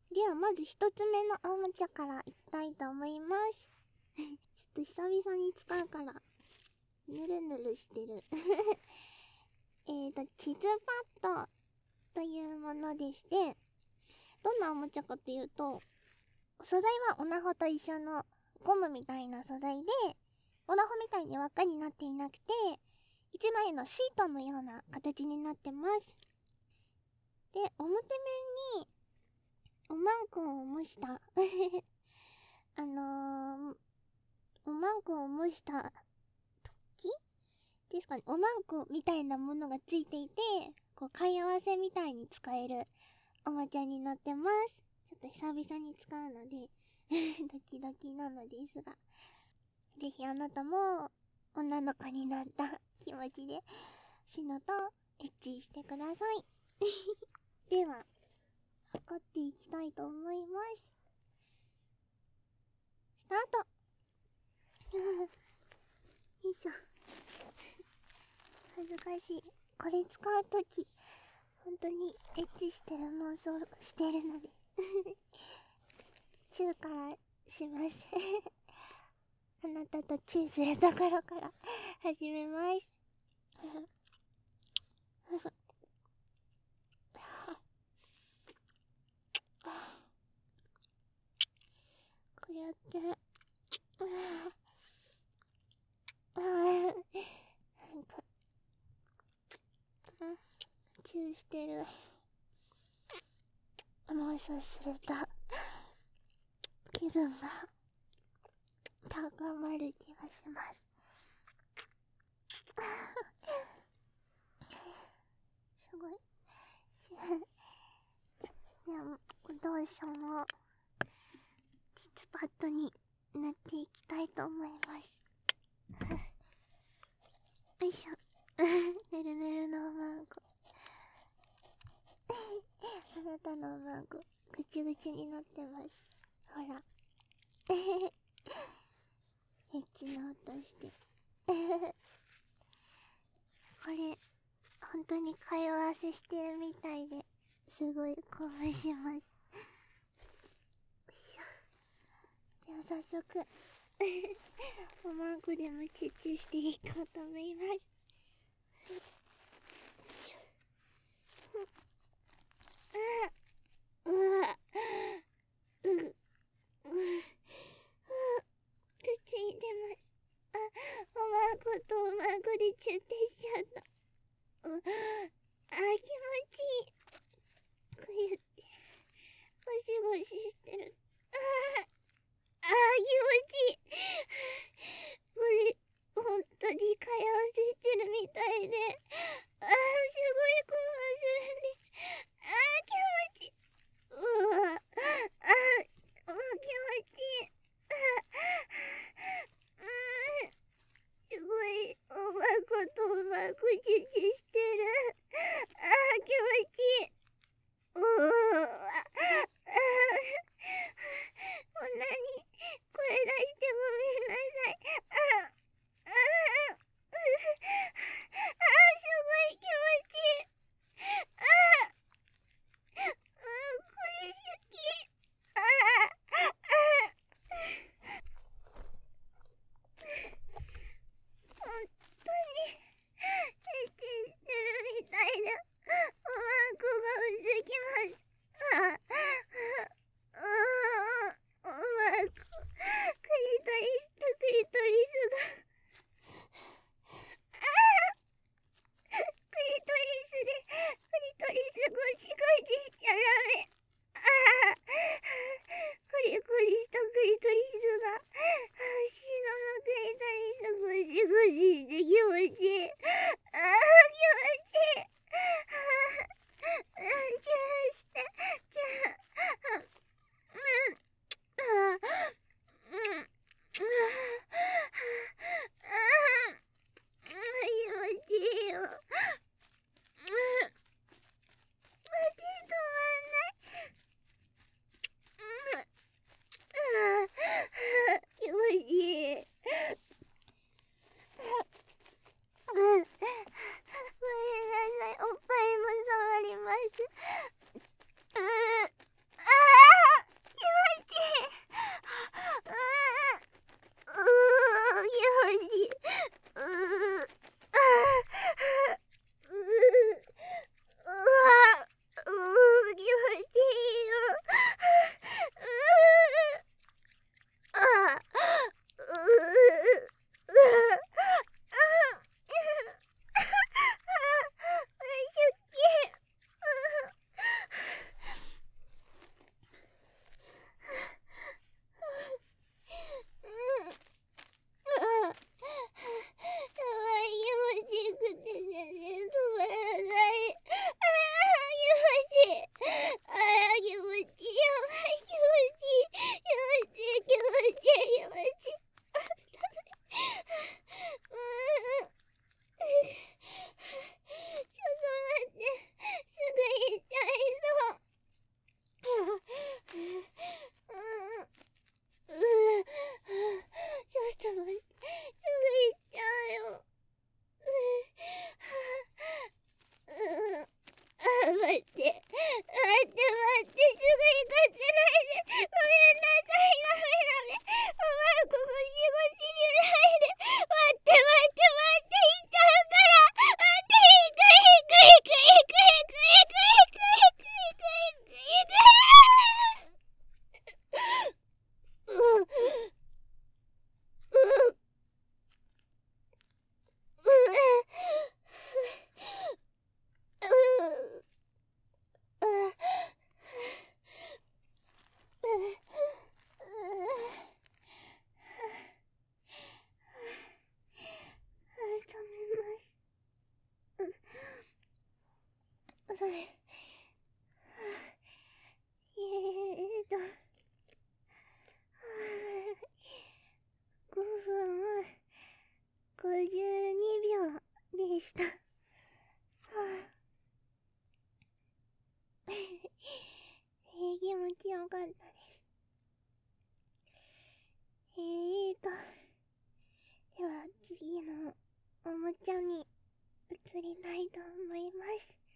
ではまず一つ目のおもちゃからいきたいと思いますちょっと久々に使うからぬるぬるしてる地図パッドというものでして、どんなおもちゃかというと、素材はオナホと一緒のゴムみたいな素材で、オナホみたいに輪っかになっていなくて、一枚のシートのような形になってます。で、表面におまんこを模したおまんこを模した木ですかね、おまんこみたいなものがついていて、こう貝合わせみたいに使えるおもちゃになってます。ちょっと久々に使うのでドキドキなのですが、ぜひあなたも女の子になった気持ちでシノとエッチしてくださいでは測っていきたいと思います。スタートよいしょ恥ずかしい。これ使うとき本当にエッチしてる妄想してるのでチューからしますあなたとチューするところから始めますこうやってなんかチューしてる妄想すると気分が高まる気がしますすごいでもどうしようも実パッドになっていきたいと思いますよいしょぬるぬるのおまんこあなたのおまんこぐちゅぐちゅになってます。ほらエッチな音してこれ本当に会話合わせしてるみたいですごい興奮しますよいしょ。では早速おまんこでもチュチュしていこうと思いますうわ口に出ます。おまんことおまんこでチュってしちゃった。気持ちいい。こうやってゴシゴシしてる。気持ちいい。これ本当に会話せしてるみたいで、すごい興奮するんです。気持ちいい。 ったです。では次のおもちゃに移りたいと思います。